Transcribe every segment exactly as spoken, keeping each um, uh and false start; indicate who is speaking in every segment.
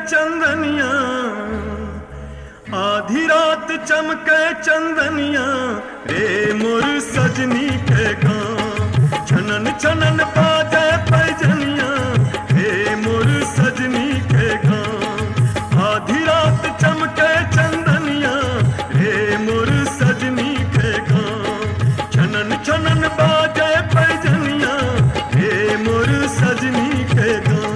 Speaker 1: चंदनिया, आधी रात चमके चंदनिया, रे मोर सजनी के गाँव छनन छनन बाजे पैजनिया, रे मोर सजनी के गाँव। आधी रात चमके चंदनिया, रे मोर सजनी के गाँव छनन छनन बाजे पैजनिया, रे मोर सजनी के गाँव।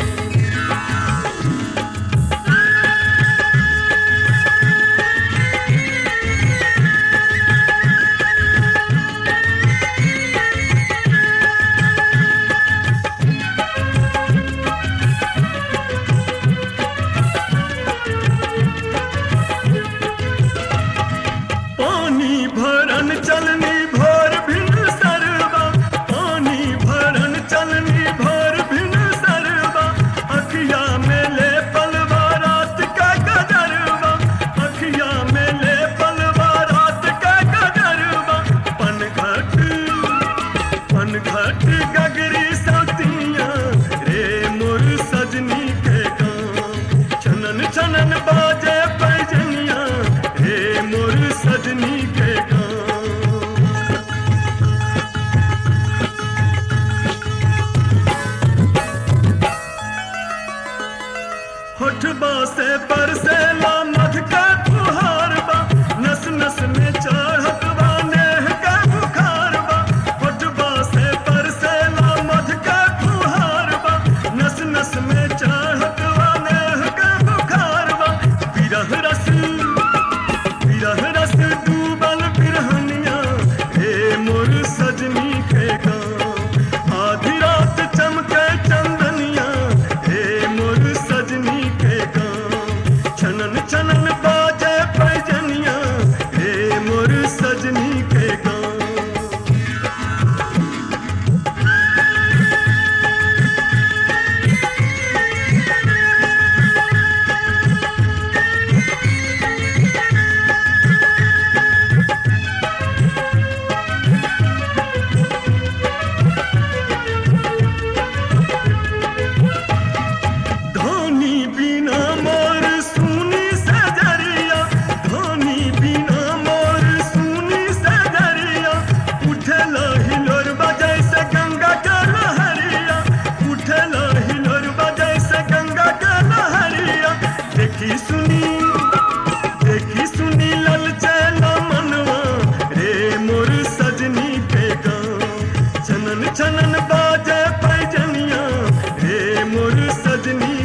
Speaker 1: चलनी भोर भिन सरबा, पानी भरन चलनी भोर भिन सरबा, अखिया में ले पलवा रात का गजरबा, अखिया में ले पलवा रात का गजरबा। पनघट पनघट गगरी सतिया, रे मोर सजनी के गाँव छनन छनन बाजे पैजनिया, रे मोर सजनी के गाँव। होठबा से परसेला मध का फुहार बा, नस नस में चढ़त बा नेह का बुखार बा। होठबा से परसेला मध का फुहार बा, नस नस में चढ़त बा नेह का बुखार बा। विरह रस विरह रस डूबल बिरहनिया, हे मोर सजनी के गाँव। आधी रात चमके चंदनिया, हे मोर सजनी के गाँव छनन छनन बाजे पैजनिया, हे मोर सजनी के गाँव। धोनी बिना मोर सुनी सजरिया, धोनी बिना मोर सुनी सजरिया, उठला हिलोर बजै से गंगा के लहरिया, उठला हिलोर बजै से गंगा के लहरिया। देखी सुनी देखी सुनी ललचैला मनवा, रे मोर सजनी के गाँव छनन छनन बाजे पैजनिया, रे मोर सजनी